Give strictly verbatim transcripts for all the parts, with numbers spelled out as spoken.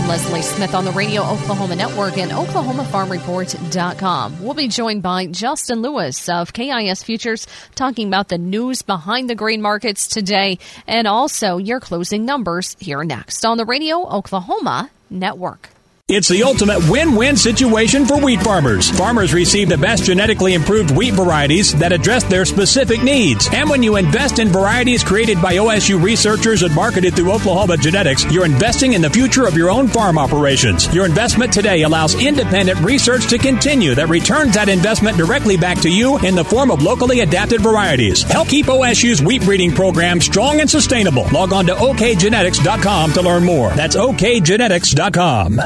I'm Leslie Smith on the Radio Oklahoma Network and Oklahoma Farm Report dot com. We'll be joined by Justin Lewis of K I S Futures talking about the news behind the grain markets today and also your closing numbers here next on the Radio Oklahoma Network. It's the ultimate win-win situation for wheat farmers. Farmers receive the best genetically improved wheat varieties that address their specific needs. And when you invest in varieties created by O S U researchers and marketed through Oklahoma Genetics, you're investing in the future of your own farm operations. Your investment today allows independent research to continue that returns that investment directly back to you in the form of locally adapted varieties. Help keep O S U's wheat breeding program strong and sustainable. Log on to O K genetics dot com to learn more. That's O K genetics dot com.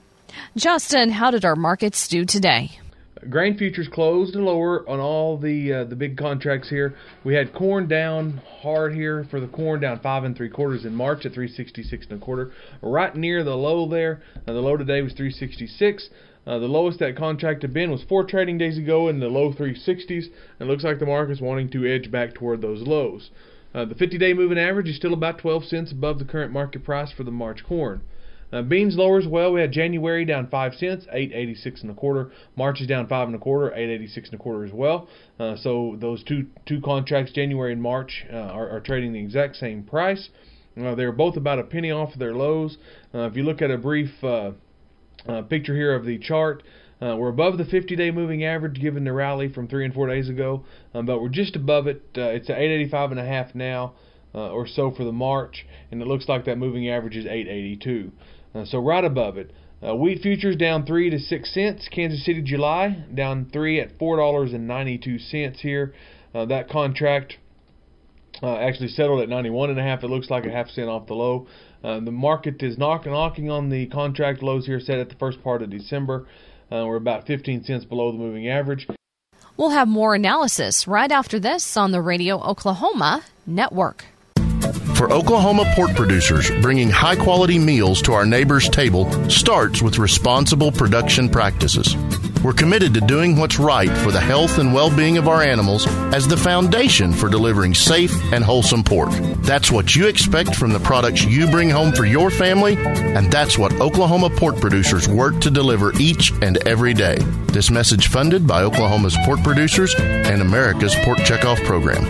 Justin, how did our markets do today? Grain futures closed lower on all the uh, the big contracts here. We had corn down hard here for the corn, down five and three quarters in March at three sixty-six and a quarter, right near the low there. Uh, the low today was three sixty-six. Uh, the lowest that contract had been was four trading days ago in the low three sixties. And it looks like the market's wanting to edge back toward those lows. Uh, the fifty-day moving average is still about twelve cents above the current market price for the March corn. Uh, beans lower as well. We had January down five cents, eight eighty-six and a quarter. March is down five and a quarter, eight eighty-six and a quarter as well. Uh, so those two two contracts, January and March, uh, are, are trading the exact same price. Uh, they're both about a penny off of their lows. Uh, if you look at a brief uh, uh, picture here of the chart, uh, we're above the fifty-day moving average given the rally from three and four days ago, um, but we're just above it. Uh, it's at eight eighty-five and a half now, uh, or so for the March, and it looks like that moving average is eight eighty-two. Uh, so right above it. Uh, wheat futures down three to six cents. Kansas City July down three at four dollars and ninety-two cents here. Uh, that contract uh, actually settled at ninety-one and a half. It looks like a half cent off the low. Uh, the market is knock, knocking on the contract lows here set at the first part of December. Uh, we're about fifteen cents below the moving average. We'll have more analysis right after this on the Radio Oklahoma Network. For Oklahoma pork producers, bringing high-quality meals to our neighbors' table starts with responsible production practices. We're committed to doing what's right for the health and well-being of our animals as the foundation for delivering safe and wholesome pork. That's what you expect from the products you bring home for your family, and that's what Oklahoma pork producers work to deliver each and every day. This message funded by Oklahoma's pork producers and America's Pork Checkoff Program.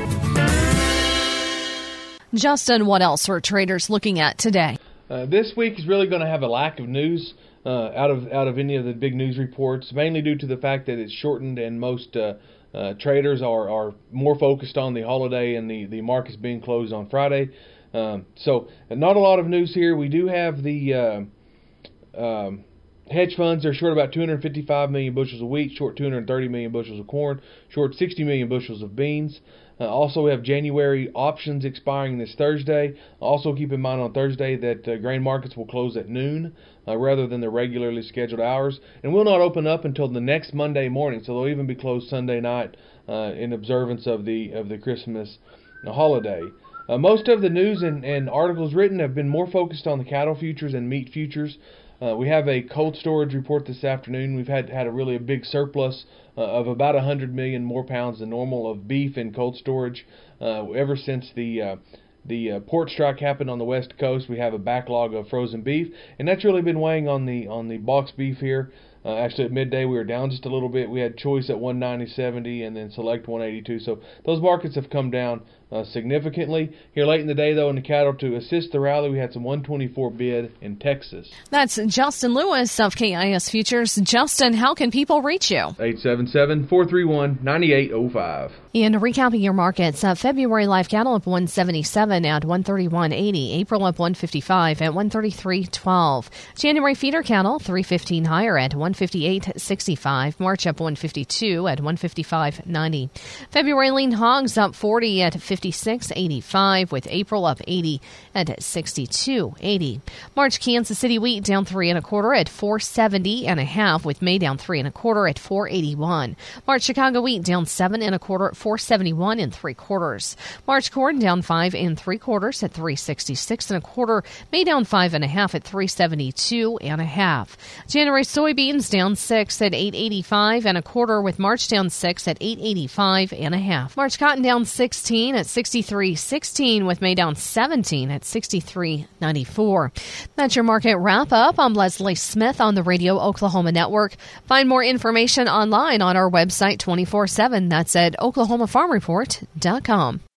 Justin, what else are traders looking at today? Uh, this week is really going to have a lack of news uh, out of out of any of the big news reports, mainly due to the fact that it's shortened and most uh, uh, traders are, are more focused on the holiday and the, the markets being closed on Friday. Um, so not a lot of news here. We do have the uh, um, hedge funds. They're short about two hundred fifty-five million bushels of wheat, short two hundred thirty million bushels of corn, short sixty million bushels of beans. Uh, also, we have January options expiring this Thursday. Also, keep in mind on Thursday that uh, grain markets will close at noon uh, rather than the regularly scheduled hours, and will not open up until the next Monday morning. So they'll even be closed Sunday night uh, in observance of the of the Christmas holiday. Uh, most of the news and, and articles written have been more focused on the cattle futures and meat futures. Uh, we have a cold storage report this afternoon. We've had had a really a big surplus uh, of about one hundred million more pounds than normal of beef in cold storage uh, ever since the uh, the uh, port strike happened on the West Coast. We have a backlog of frozen beef, and that's really been weighing on the on the box beef here. Uh, actually, at midday we were down just a little bit. We had choice at one ninety seventy and then select one eighty-two. So those markets have come down uh, significantly. Here late in the day, though, in the cattle to assist the rally, we had some one twenty-four bid in Texas. That's Justin Lewis of K I S Futures. Justin, how can people reach you? eight seven seven, four three one, nine eight zero five. And recapping your markets, uh, February live cattle up one seventy-seven at one thirty-one eighty. April up one fifty-five at one thirty-three twelve. January feeder cattle three fifteen higher at one fifty-eight sixty-five. March up one fifty-two at one fifty-five ninety. February lean hogs up forty at fifty-six eighty-five, with April up eighty at sixty-two eighty. March Kansas City wheat down three and a quarter at four seventy and a half, with May down three and a quarter at four eighty-one. March Chicago wheat down seven and a quarter at four seventy-one and three quarters. March corn down five and three quarters at three sixty-six and a quarter. May down five and a half at three seventy-two and a half. January soybeans yams down six at eight eighty-five and a quarter, with March down six at eight eighty-five and a half. March cotton down sixteen at sixty-three sixteen, with May down seventeen at sixty-three ninety-four. That's your market wrap up. I'm Leslie Smith on the Radio Oklahoma Network. Find more information online on our website twenty-four seven. That's at oklahoma farm report dot com.